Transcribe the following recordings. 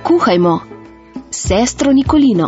Kuhajmo s sestro Nikolino.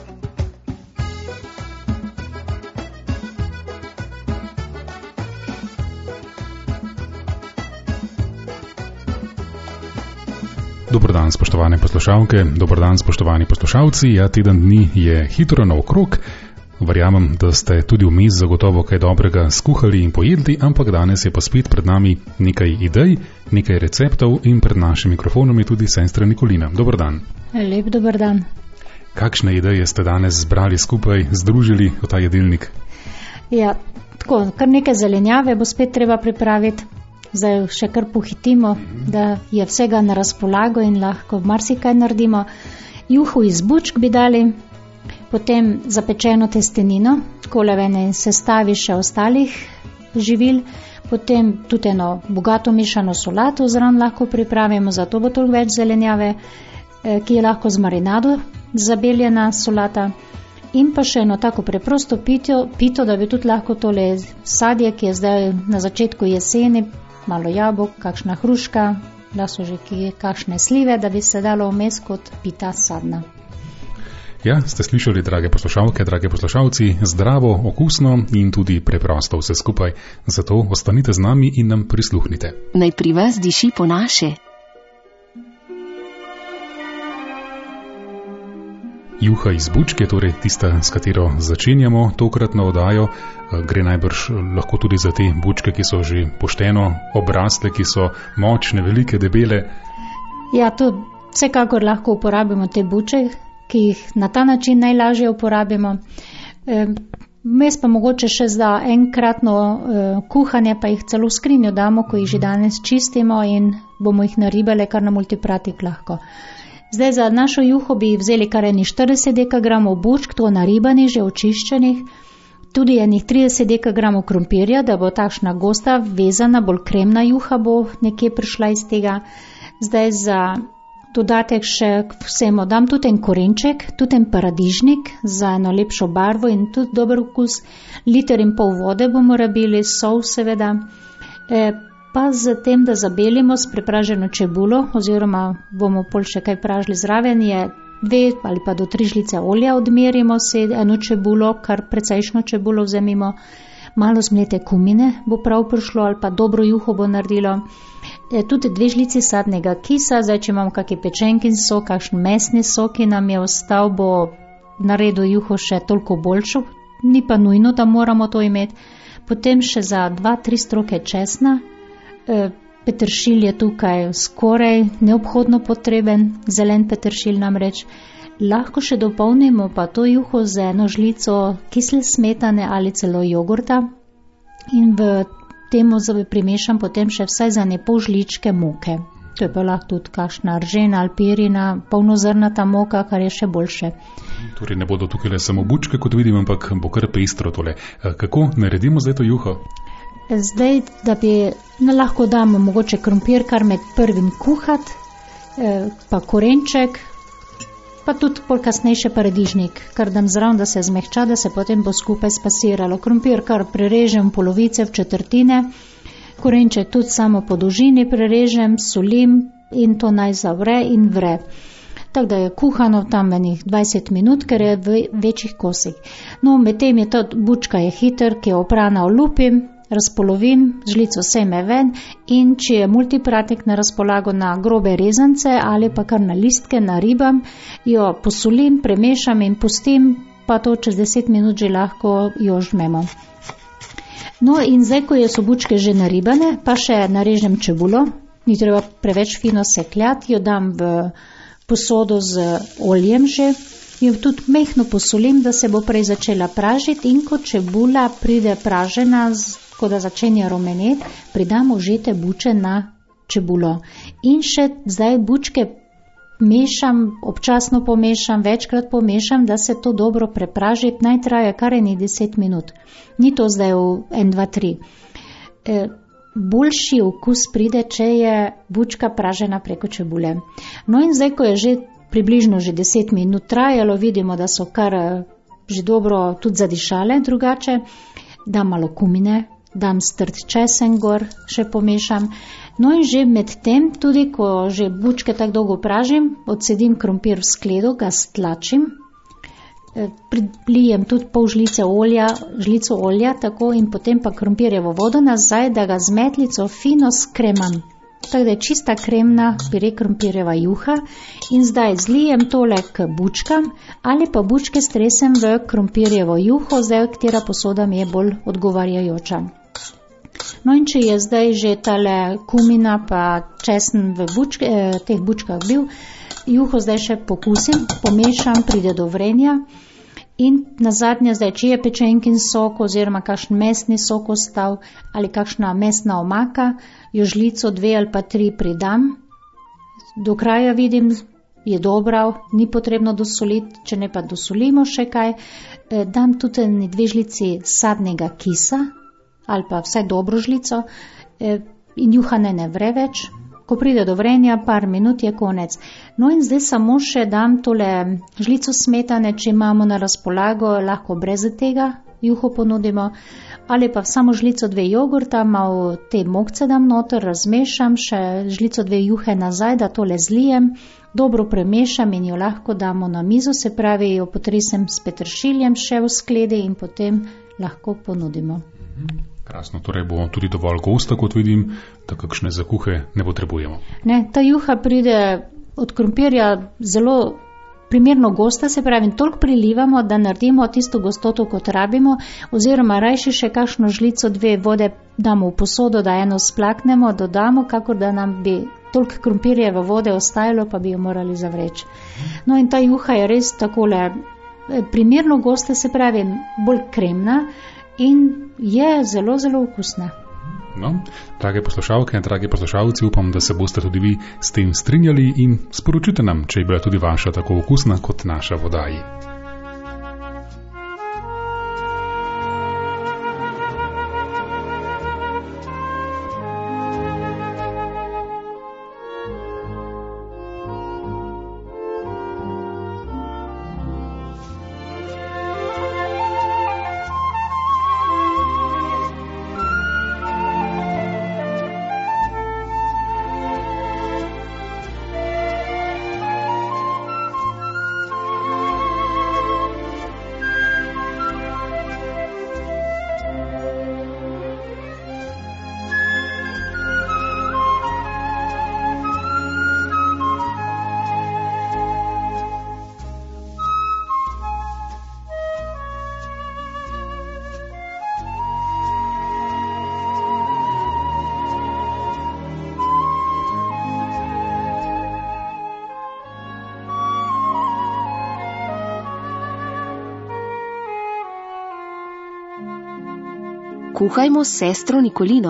Dober dan, spoštovane poslušalke, dober dan, spoštovani poslušalci. Ja, teden dni je hitro naokrog. Verjamem, da ste tudi vmes zagotovo kaj dobrega skuhali in pojedli, ampak danes je pa spet pred nami nekaj idej, nekaj receptov in pred našim mikrofonom je tudi sestra Nikolina. Dober dan. Lep dober dan. Kakšne ideje ste danes zbrali skupaj, združili v ta jedilnik? Ja, tako, kar nekaj zelenjave bo spet treba pripraviti. Zdaj še kar pohitimo, da je vsega na razpolago in lahko marsikaj naredimo. Juho iz bučk bi dali, potem zapečeno testenino, kolevene sestavi še ostalih živil, potem tudi eno bogato mešano solato zraven lahko pripravimo, zato bo toliko več zelenjave, ki je lahko z marinado zabeljena solata. In pa še eno tako preprosto pito, da bi tudi lahko tole sadje, ki je zdaj na začetku jeseni, malo jabolk, kakšna hruška, da so že kakšne slive, da bi se dalo vmes kot pita sadna. Ja, ste slišali, drage poslušalke, drage poslušalci, zdravo, okusno in tudi preprosto vse skupaj. Zato ostanite z nami in nam prisluhnite. Naj pri vas diši po naše. Juha iz bučk je torej tista, s katero začenjamo tokratno oddajo. Gre najbrž lahko tudi za te bučke, ki so že pošteno obrasle, ki so močne, velike, debele. Ja, to vsekakor lahko uporabimo te buče, ki jih na ta način najlažje uporabimo. Mes pa mogoče še za enkratno kuhanje, pa jih celo v skrinjo damo, ko jih že danes čistimo in bomo jih naribali kar na multipratik lahko. Zdaj za našo juho bi vzeli kar 40 dekagramov bučk, to naribani, že očiščenih, tudi 30 dekagramov krompirja, da bo takšna gosta, vezana, bolj kremna juha bo nekje prišla iz tega. Zdaj za dodatek še vsemu dam tudi en korenček, tudi en paradižnik za eno lepšo barvo in tudi dober okus. 1,5 litra vode bomo rabili, sol seveda. Pa z tem, da zabelimo s prepraženo čebulo, oziroma bomo pol še kaj pražili zraven, je 2 ali pa do 3 žlice olja odmerimo, eno čebulo, kar precejšno čebulo vzemimo, malo zmlete kumine bo prav prišlo ali pa dobro juho bo naredilo. Tudi 2 žlici sadnega kisa, zdaj če imamo kakšen pečenkin sok, kakšen mesni sok, ki nam je ostal, bo naredil juho še toliko boljšo, ni pa nujno, da moramo to imeti. Potem še za 2-3 stroke česna. Peteršilj je tukaj skoraj neobhodno potreben, zelen peteršilj namreč. Lahko še dopolnimo pa to juho z eno žlico kisle smetane ali celo jogurta in v temu primešam potem še vsaj za 1,5 žličke moke. To je pa lahko tudi kakšna ržena ali pirina, polnozrnata moka, kar je še boljše. Torej ne bodo tukaj le samo bučke, kot vidim, ampak bo kar pestro tole. Kako naredimo zdaj to juho? Zdaj, da bi lahko damo mogoče krompir kar med prvim kuhat, pa korenček, pa tudi pol kasnejše paradižnik, kar dam zraven, da se zmehča, da se potem bo skupaj spasiralo. Krompir kar prerežem polovice, v četrtine, korenček tudi samo po dolžini prerežem, solim in to naj zavre in vre. Tako da je kuhano tam enih 20 minut, ker je v večjih kosih. No, medtem je ta bučka je hiter, ki je oprana olupim, razpolovim, žlico seme ven in če je multipratik na razpolago na grobe rezance ali pa kar na listke naribam, jo posolim, premešam in pustim, pa to čez 10 minut že lahko jo žmemo. No in zdaj, ko so bučke že naribane, pa še narežem čebulo, ni treba preveč fino sekljati, jo dam v posodo z oljem že, jo tudi mehno posolim, da se bo prej začela pražiti in ko čebula pride pražena, ko da začenja rumeneti, pridamo žete buče na čebulo. In še zdaj bučke mešam, občasno pomešam, večkrat pomešam, da se to dobro prepraži, naj traja kar 10 minut. Ni to zdaj v 1, 2, 3. Boljši okus pride, če je bučka pražena preko čebule. No in zdaj, ko je že približno že 10 minut trajalo, vidimo, da so kar že dobro tudi zadišale drugače, dam malo kumine, dam strt česen gor, še pomešam, No in že med tem, tudi ko že bučke tako dolgo pražim, odsedim krompir v skledo, ga stlačim, prilijem tudi pol žlico olja, tako in potem pa krompirjevo vodo nazaj, da ga z metlico fino skremam. Tako da je čista kremna pire krompirjeva juha in zdaj zlijem tole k bučkam ali pa bučke stresem v krompirjevo juho, zdaj katera posoda mi je bolj odgovarjajoča. No in če je zdaj že tale kumina pa česen v teh bučkah bil, juho zdaj še pokusim, pomešam, pride do vrenja in nazadnje zdaj, če je pečenkin sok oziroma kakšen mesni sok ostal ali kakšna mesna omaka, jo žlico 2 ali pa 3 pridam. Do kraja vidim, je dobra, ni potrebno dosoliti, če ne pa dosolimo še kaj. Dam tudi 2 žlici sadnega kisa ali pa vsaj dobro žlico in juha ne vre več. Ko pride do vrenja, par minut je konec. No in zdaj samo še dam tole žlico smetane, če imamo na razpolago, lahko brez tega juho ponudimo, ali pa samo žlico 2 jogurta, malo te mokce dam noter, razmešam, še žlico 2 juhe nazaj, da tole zlijem, dobro premešam in jo lahko damo na mizo, se pravi, jo potresem s peteršiljem še v skledi in potem lahko ponudimo. Krasno, torej bo tudi dovolj gosta, kot vidim, da kakšne zakuhe ne potrebujemo. Ne, ta juha pride od krompirja zelo primerno gosta, se pravi, toliko prilivamo, da naredimo tisto gostoto, kot rabimo, oziroma rajši še kakšno žlico 2 vode damo v posodo, da eno splaknemo, dodamo, kakor da nam bi toliko krompirjeve vode ostajalo, pa bi jo morali zavreči. No in ta juha je res takole primerno gosta, se pravi, bolj kremna, in je zelo, zelo okusna. No, drage poslušalke, dragi poslušalci, upam, da se boste tudi vi s tem strinjali in sporočite nam, če je bila tudi vaša tako okusna kot naša v oddaji. Kuhajmo s sestro Nikolino.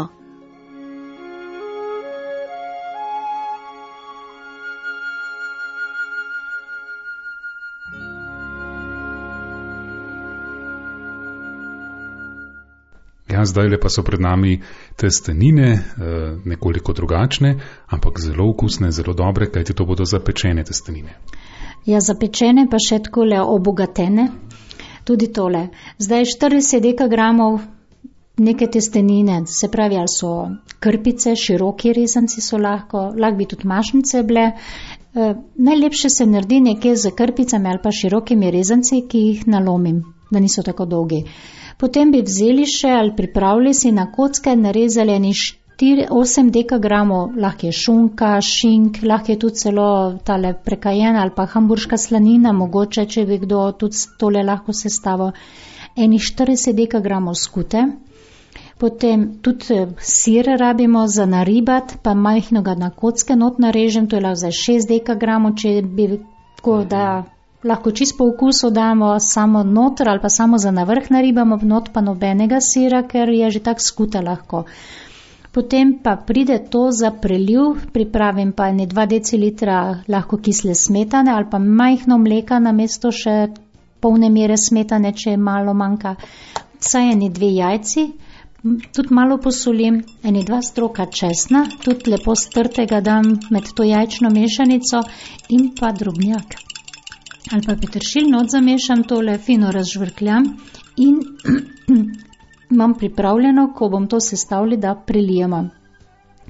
Ja, zdajle pa so pred nami testenine, nekoliko drugačne, ampak zelo okusne, zelo dobre, kajti to bodo zapečene testenine. Ja, zapečene pa še takole obogatene, tudi tole. Zdaj 40 dekagramov neke testenine, se pravi, ali so krpice, široki rezanci so lahko bi tudi mašnice bile. Najlepše se naredi nekje z krpicami ali pa širokimi rezanci, ki jih nalomim, da niso tako dolgi. Potem bi vzeli še ali pripravili si na kocke, narezali 8 dekagramov, lahko je šunka, šink, lahko je tudi celo tale prekajena ali pa hamburška slanina, mogoče, če bi kdo tudi tole lahko sestavil. 40 dekagramov skute. Potem tudi sir rabimo za naribat, pa majhno ga na kocke not narežem, to je lahko za 6 dekagramov, če bi tako, da lahko čisto po okusu damo samo noter ali pa samo za navrh naribamo, not pa nobenega sira, ker je že tak skute lahko. Potem pa pride to za preliv, pripravim pa 2 decilitra lahko kisle smetane ali pa majhno mleka namesto še polne mere smetane, če malo manjka. Vsaj 2 jajci, tudi malo posolim, 2 stroka česna, tudi lepo strtega dam med to jajčno mešanico in pa drobnjak. Ali pa peteršilj not zamešam, tole fino razžvrkljam in imam pripravljeno, ko bom to sestavili, da prelijemo.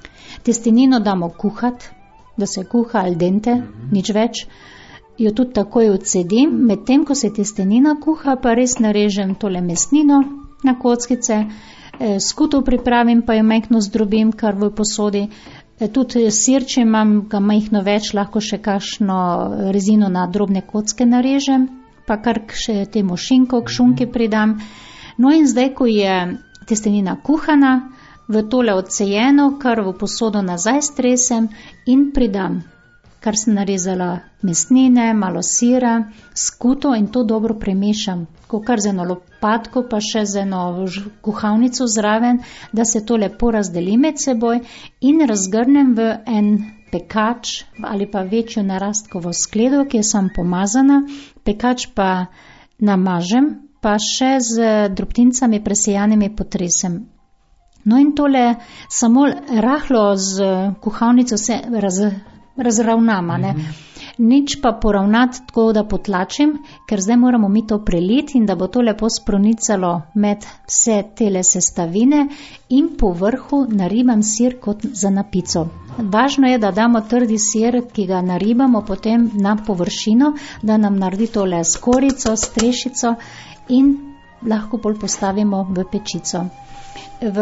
Testenino damo kuhati, da se kuha al dente, nič več. Jo tudi takoj odcedim, medtem ko se testenina kuha, pa res narežem tole mesnino na kockice, skuto pripravim, pa jo majhno zdrobim, kar v posodi. Tudi sir, če imam ga majhno več, lahko še kakšno rezino na drobne kocke narežem, pa kar še temu šinko k šunki pridam. No in zdaj, ko je testenina kuhana, v tole odsejeno, kar v posodo nazaj stresem in pridam, kar sem narezala mesnine, malo sira, skuto in to dobro premešam. Ko kar z eno lopatko, pa še z eno kuhalnico zraven, da se to lepo razdeli med seboj in razgrnem v en pekač ali pa večjo narastkovo skledo, ki je sam pomazana. Pekač pa namažem, pa še z drobtincami presejanimi potresem. No in tole samo rahlo z kuhalnico se razravnama, ne. Nič pa poravnati tako, da potlačim, ker zdaj moramo mi to preliti in da bo to lepo spronicalo med vse tele sestavine in po vrhu naribam sir kot za na pico. Važno je, da damo trdi sir, ki ga naribamo potem na površino, da nam naredi tole skorico, strešico in lahko bolj postavimo v pečico. V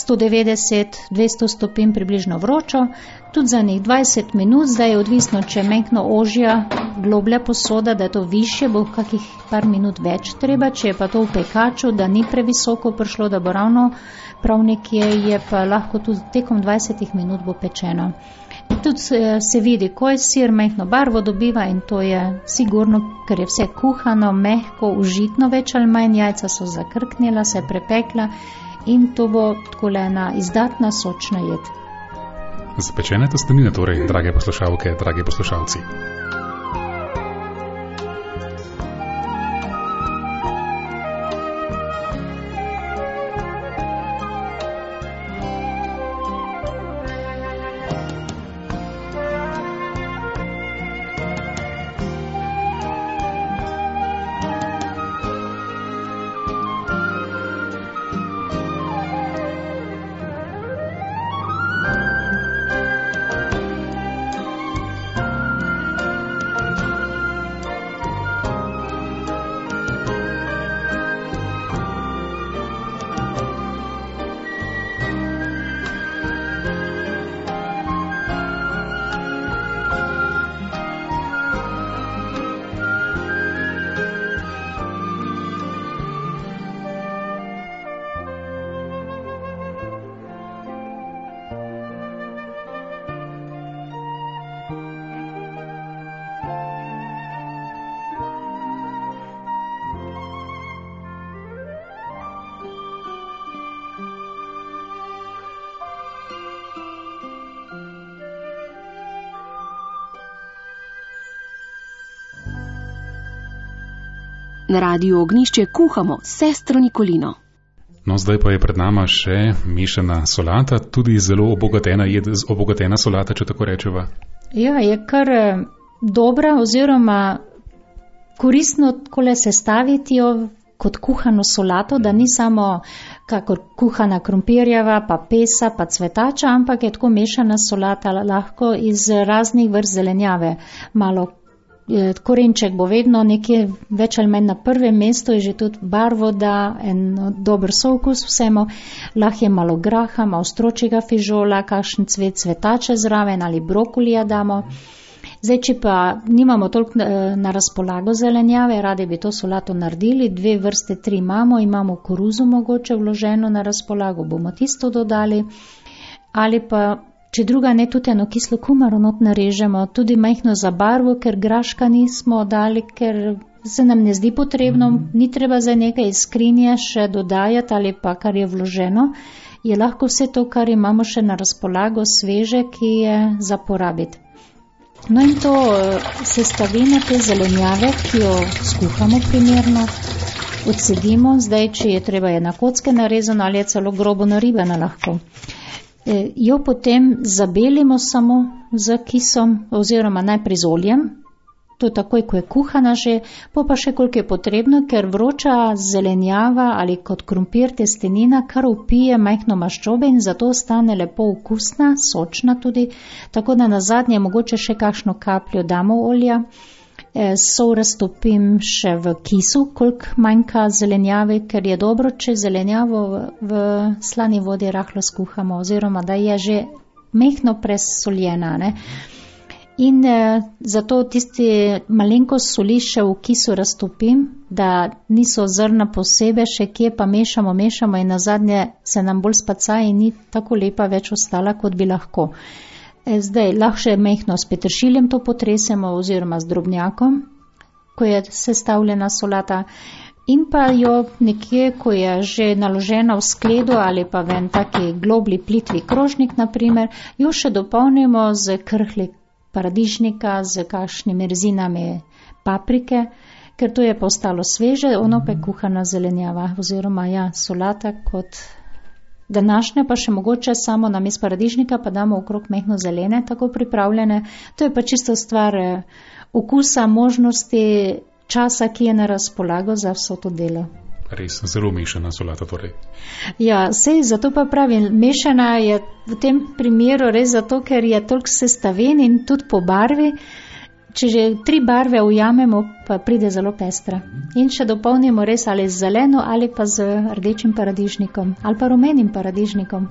190-200 stopinj približno vročo, tudi za njih 20 minut, zdaj je odvisno, če je majhno ožja, globlja posoda, da je to više, bo kakih par minut več treba, če je pa to v pekaču, da ni previsoko prišlo, da bo ravno prav nekje, je pa lahko tudi tekom 20 minut bo pečeno. Tudi se vidi, ko je sir majhno barvo dobiva in to je sigurno, ker je vse kuhano, mehko, užitno več ali manj, jajca so zakrknila, se prepekla, in to bo takole ena izdatna sočna jed. Zapečene testenine torej, drage poslušalke, dragi poslušalci. Na Radiu Ognjišče kuhamo sestro Nikolino. No, zdaj pa je pred nama še mešana solata, tudi zelo obogatena solata, če tako rečeva. Ja, je kar dobra oziroma koristno takole sestaviti jo kot kuhano solato, da ni samo kakor kuhana krompirjeva, pa pesa, pa cvetača, ampak je tako mešana solata lahko iz raznih vrst zelenjave. Malo korenček bo vedno nekje več ali manj na prvem mestu, je že tudi barvo, da en dober sookus vsemu, lahko je malo graha, malo stročjega fižola, kakšen cvet cvetače zraven ali brokolija damo. Zdaj, če pa nimamo toliko na razpolago zelenjave, radi bi to solato naredili, 2 vrste, 3 imamo koruzo mogoče vloženo na razpolago, bomo tisto dodali, ali pa če druga ne, tudi eno kislo kumaro not narežemo, tudi majhno za barvo, ker graška nismo dali, ker se nam ne zdi potrebno, ni treba za nekaj iz skrinje še dodajati ali pa kar je vloženo, je lahko vse to, kar imamo še na razpolago sveže, ki je za porabiti. No in to sestavino te zelenjave, ki jo skuhamo primerno, odsedimo, zdaj, če je treba je na kocke narezano ali je celo grobo naribana lahko. Jo potem zabelimo samo z kisom oziroma najprej z oljem, to takoj, ko je kuhana že, pa še koliko je potrebno, ker vroča zelenjava ali kot krompir testenina kar upije majhno maščobe in zato ostane lepo okusna, sočna tudi, tako da na zadnje mogoče še kakšno kapljo damo olja. Sol raztopim še v kisu, koliko manjka zelenjave, ker je dobro, če zelenjavo v slani vodi rahlo skuhamo, oziroma da je že mehko presoljena, ne. In zato tisti malenkost soli še v kisu raztopim, da niso zrna posebej, še kje pa mešamo in nazadnje se nam bolj spaca in ni tako lepa več ostala, kot bi lahko. Zdaj lahko še mehko s peteršiljem to potresemo oziroma z drobnjakom, ko je sestavljena solata. In pa jo nekje, ko je že naložena v skledo ali pa v en taki globli plitvi krožnik, naprimer, jo še dopolnimo z krhlji paradižnika, z kakšnimi rezinami paprike, ker to je postalo sveže, ono pa je kuhana zelenjava oziroma solata kot današnja, pa še mogoče samo namesto paradižnika pa damo okrog mehno zelene, tako pripravljene. To je pa čisto stvar okusa, možnosti, časa, ki je na razpolago za vso to delo. Res zelo mešana solata torej. Ja, sej zato pa pravim, mešana je v tem primeru res zato, ker je toliko sestavin in tudi po barvi. Če že 3 barve ujamemo, pa pride zelo pestra. In še dopolnimo res ali z zeleno ali pa z rdečim paradižnikom ali pa rumenim paradižnikom.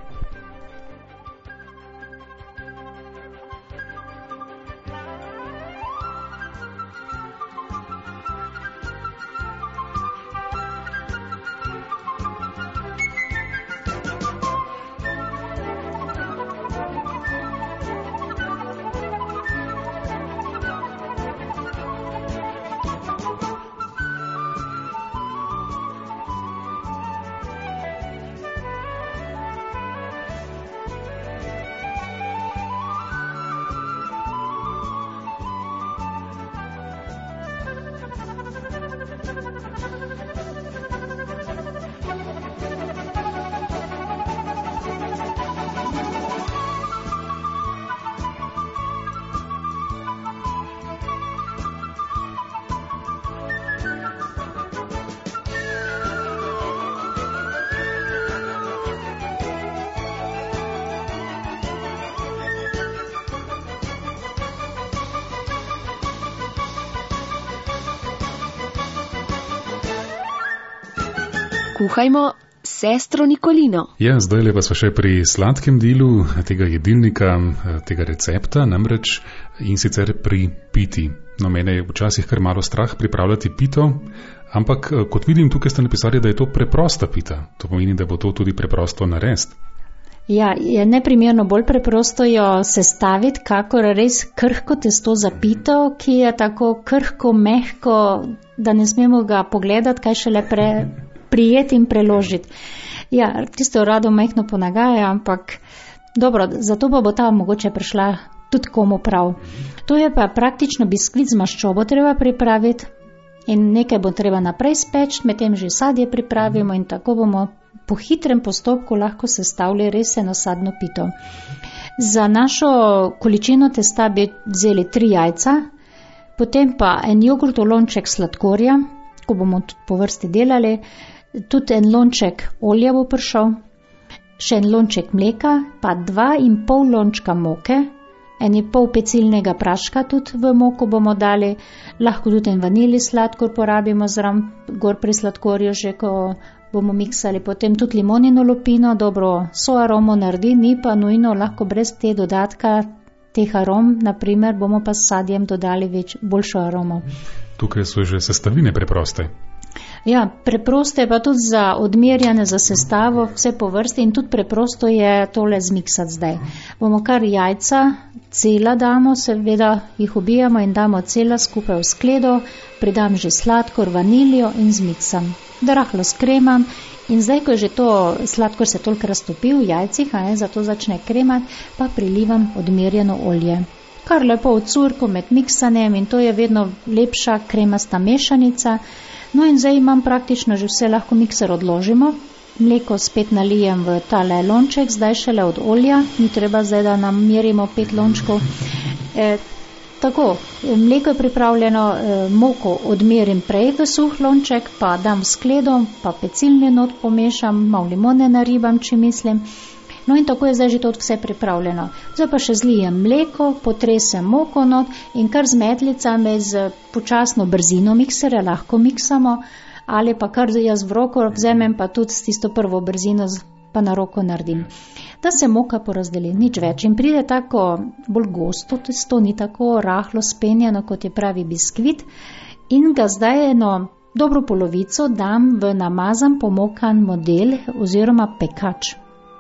Kuhajmo sestro Nikolino. Ja, zdaj lepa smo še pri sladkem delu tega jedilnika, tega recepta, namreč in sicer pri piti. No, mene je včasih kar malo strah pripravljati pito, ampak kot vidim, tukaj ste napisali, da je to preprosta pita. To pomeni, da bo to tudi preprosto narediti. Ja, je neprimerno bolj preprosto jo sestaviti, kakor res krhko testo za pito, ki je tako krhko, mehko, da ne smemo ga pogledati, kaj šele prijeti in preložiti. Ja, tisto rado mehko ponagaja, ampak dobro, zato pa bo ta mogoče prišla tudi komu prav. To je pa praktično biskvit z maščobo treba pripraviti in nekaj bo treba naprej speči, medtem že sadje pripravimo in tako bomo po hitrem postopku lahko sestavili res eno sadno pito. Za našo količino testa bi vzeli 3 jajca, potem pa en jogurtov lonček sladkorja, ko bomo tudi po vrsti delali, tudi en lonček olja bo prišel, še en lonček mleka, pa 2,5 lončka moke, 1,5 pecilnega praška tudi v moko bomo dali, lahko tudi en vanilij sladkor porabimo zraven, gor pri sladkorju že, ko bomo miksali, potem tudi limonino lupino, dobro, so aromo naredi, ni pa nujno, lahko brez te dodatka teh arom, naprimer, bomo pa s sadjem dodali boljšo aromo. Tukaj so že sestavine preproste. Ja, preprosto je pa tudi za odmerjanje, za sestavo, vse po vrsti in tudi preprosto je tole zmiksati zdaj. Bomo kar jajca, cela damo, seveda jih ubijamo in damo cela skupaj v skledo, pridam že sladkor, vaniljo in zmiksam. Da rahlo skremam in zdaj, ko je že to sladkor se toliko raztopi v jajcih, zato začne kremati, pa prilivam odmerjeno olje. Kar lepo v curku med miksanjem in to je vedno lepša kremasta mešanica. No in zdaj imam praktično že vse, lahko mikser odložimo, mleko spet nalijem v tale lonček, zdaj šele od olja, ni treba zdaj, da nam merimo 5 lončkov. Tako, mleko je pripravljeno, moko odmerim prej v suh lonček, pa dam v skledo, pa pecilni not pomešam, malo limone naribam, če mislim. No in tako je zdaj že to vse pripravljeno. Zdaj pa še zlijem mleko, potresem moko not in kar z metlicami z počasno brzino miksere lahko miksamo, ali pa kar jaz v roko vzemem, pa tudi s tisto prvo brzino pa na roko naredim. Da se moka porazdeli, nič več. In pride tako bolj gosto testo, ni tako rahlo spenjeno, kot je pravi biskvit. In ga zdaj eno dobro polovico dam v namazan pomokan model oziroma pekač.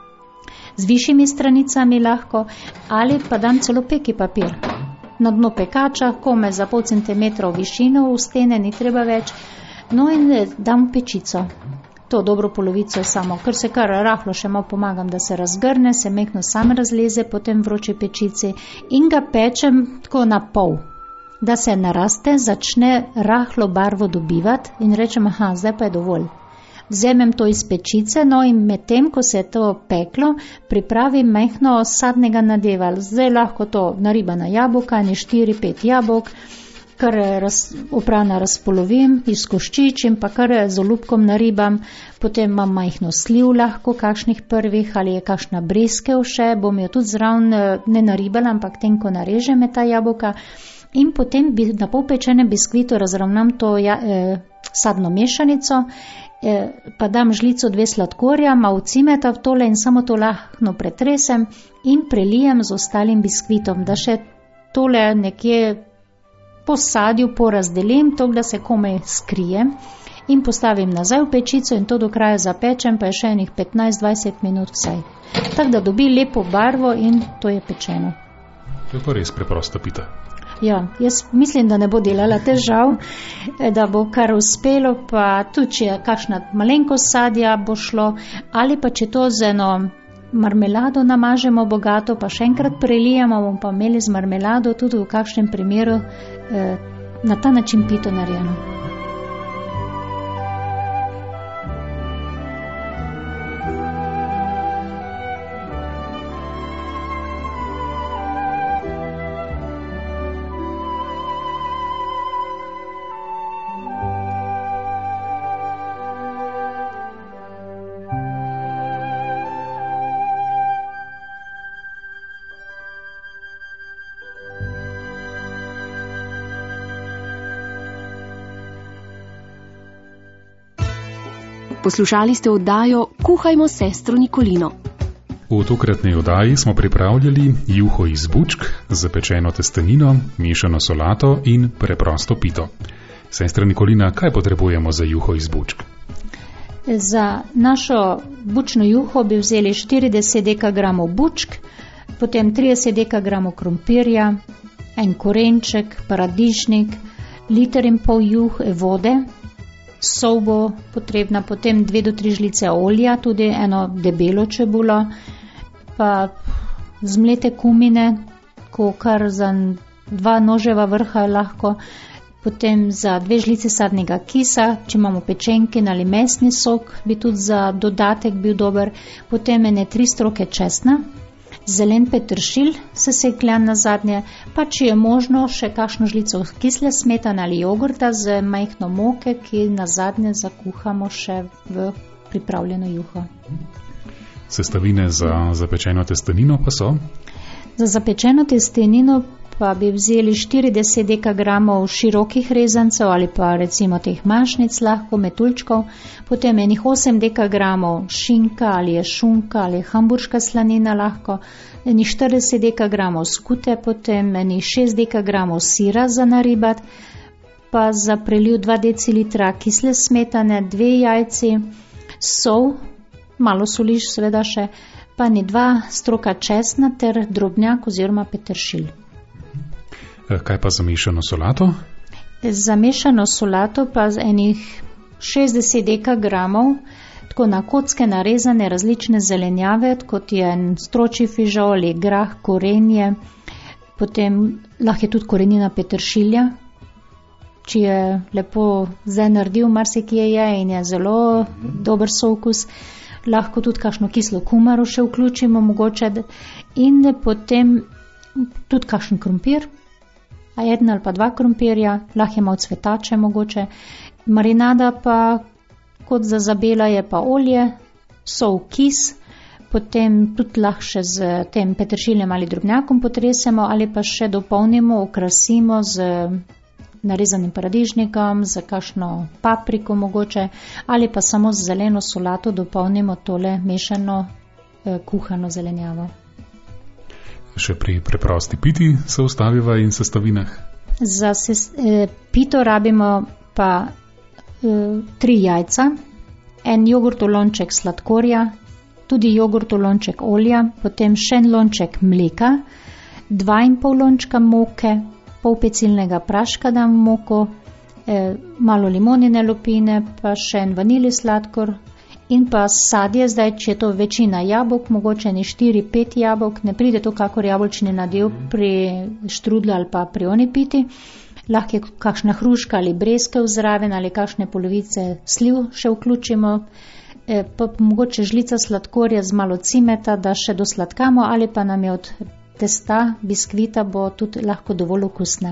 Z višjimi stranicami lahko, ali pa dam celo peki papir. Na dno pekača, kome za pol centimetra v višino v stene, ni treba več. No in dam pečico. To dobro polovico samo, ker se kar rahlo še malo pomagam, da se razgrne, se mehno sam razleze po tem vroči pečici in ga pečem tako na pol, da se naraste, začne rahlo barvo dobivati in rečem, aha, zdaj pa je dovolj. Vzemem to iz pečice, no in medtem, ko se je to peklo, pripravim mehno sadnega nadeva. Zdaj lahko to naribana jabolka, 4-5 jabolk, kar oprana razpolovim, izkoščičim, pa kar z olupkom naribam, potem imam majhno sliv lahko, kakšnih prvih, ali je kakšna breskev še, bom jo tudi zraven ne naribala, ampak tenko narežem ta jabolka in potem na pol pečenem biskvitu razravnam to sadno mešanico, pa dam žlico 2 sladkorja, malo cimeta v tole in samo to lahko pretresem in prelijem z ostalim biskvitom, da še tole nekje po sadju porazdelim, to da se komaj skrije in postavim nazaj v pečico in to do kraja zapečem, pa je še enih 15-20 minut vsaj. Tako da dobi lepo barvo in to je pečeno. To je pa res preprosta pita. Ja, jaz mislim, da ne bo delala težav, da bo kar uspelo, pa tudi če kakšna malenkost sadja bo šlo, ali pa če to z eno marmelado namažemo bogato, pa še enkrat prelijemo, bomo pa imeli z marmelado tudi v kakšnem primeru na ta način pito narejeno. Poslušali ste oddajo Kuhajmo s sestro Nikolino. V tokratnej oddaji smo pripravljali juho iz bučk, zapečeno testenino, mešano solato in preprosto pito. Sestra Nikolina, kaj potrebujemo za juho iz bučk? Za našo bučno juho bi vzeli 40 dekagramov bučk, potem 30 dekagramov krompirja, en korenček, paradižnik, 1,5 litra vode, sol bo potrebna, potem 2 do 3 žlice olja, tudi eno debelo čebulo, pa zmlete kumine, kar za 2 noževa vrha lahko, potem za 2 žlice sadnega kisa, če imamo pečenkin ali mesni sok, bi tudi za dodatek bil dober, potem 3 stroke česna, zelen peteršilj sesekljan na zadnje, pa če je možno še kakšno žlico kisle smetane ali jogurta z majhno moke, ki na zadnje zakuhamo še v pripravljeno juho. Sestavine za zapečeno testenino pa so? Za zapečeno testenino pa bi vzeli 40 dekagramov širokih rezancev ali pa recimo teh mašnic lahko, metuljčkov, potem 8 dekagramov šinka ali je šunka ali je hamburška slanina lahko, 40 dekagramov skute, potem 6 dekagramov sira za naribati, pa za preliv 2 decilitra kisle smetane, 2 jajci, sol, malo soliš seveda še, pa 2 stroka česna ter drobnjak oziroma peteršilj. Kaj pa za mešano solato? Za mešano solato pa z 60 dekagramov tako na kocke narezane različne zelenjave, kot je stročji fižol, grah, korenje, potem lahko je tudi korenina peteršilja, če je lepo zdaj naredil, marsikje je in je zelo dober soukus, lahko tudi kakšno kislo kumaro še vključimo mogoče in potem tudi kakšen krompir, 1 ali pa 2 krompirja, lahko je malo cvetače mogoče. Marinada pa kot za zabela je pa olje, sol, kis, potem tudi lahko še z tem peteršiljem ali drobnjakom potresemo ali pa še dopolnimo, okrasimo z narezanim paradižnikom, z kakšno papriko mogoče ali pa samo z zeleno solato dopolnimo tole mešano kuhano zelenjavo. Še pri preprosti piti se ustaviva in sestavinah? Za pito rabimo pa 3 jajca, 1 jogurtov lonček sladkorja, tudi jogurtov lonček olja, potem še 1 lonček mleka, 2,5 lončka moke, pol pecilnega praška dam v moko, malo limonine lupine, pa še 1 vaniljev sladkor in pa sadje, zdaj, če je to večina jabolk, mogoče 4-5 jabolk, ne pride to kakor jabolčni nadev pri štrudlu ali pa pri oni piti, lahko je kakšna hruška ali breskev zraven ali kakšne polovice sliv še vključimo, pa mogoče žlica sladkorja z malo cimeta, da še dosladkamo ali pa nam je od testa, biskvita bo tudi lahko dovolj okusna.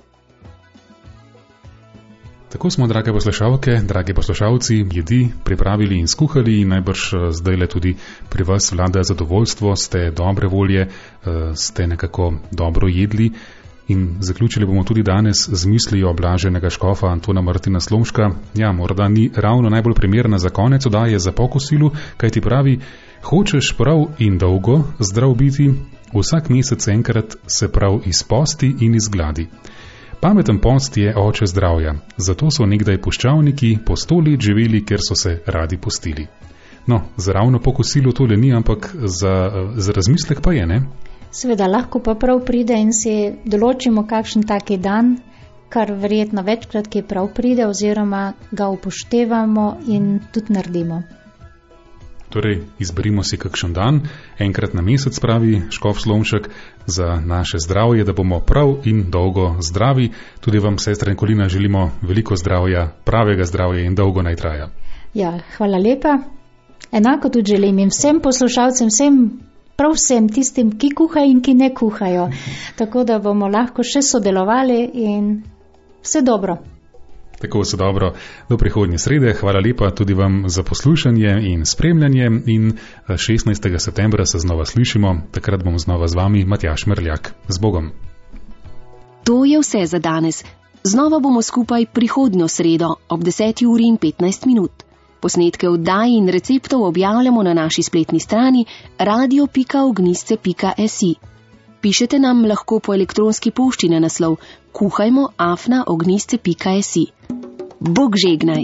Tako smo, drage poslušalke, dragi poslušalci, jedi pripravili in skuhali in najbrž zdajle tudi pri vas vlada zadovoljstvo, ste dobre volje, ste nekako dobro jedli in zaključili bomo tudi danes z mislijo blaženega škofa Antona Martina Slomška. Ja, morda ni ravno najbolj primerna za konec oddaje za po kosilu, kaj ti pravi, hočeš prav in dolgo zdrav biti, vsak mesec enkrat se prav izposti in izgladi. Pameten post je oče zdravja, zato so nekdaj puščavniki po 100 let živeli, ker so se radi postili. No, za ravno po kosilu tole ni, ampak za razmislek pa je, ne? Seveda, lahko pa prav pride in si določimo kakšen taki dan, kar verjetno večkrat ki prav pride oziroma ga upoštevamo in tudi naredimo. Torej, izberimo si kakšen dan, enkrat na mesec pravi škof Slomšek, za naše zdravje, da bomo prav in dolgo zdravi. Tudi vam, sestra Nikolina, želimo veliko zdravja, pravega zdravja in dolgo naj traja. Ja, hvala lepa. Enako tudi želim in vsem poslušalcem, prav vsem tistim, ki kuhajo in ki ne kuhajo. Tako da bomo lahko še sodelovali in vse dobro. Tako vse dobro, do prihodnje srede. Hvala lepa tudi vam za poslušanje in spremljanje in 16. septembra se znova slišimo. Takrat bom znova z vami, Matjaž Merljak. Z Bogom. To je vse za danes. Znova bomo skupaj prihodnjo sredo ob 10:15. Posnetke oddaj in receptov objavljamo na naši spletni strani radio.ognjišče.si. Pišete nam lahko po elektronski pošti na naslov kuhajmo@ognjišče.si. Bog žegnaj!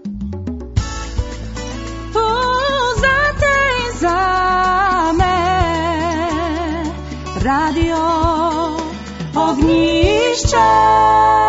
Zate in zame Radio Ognjišče.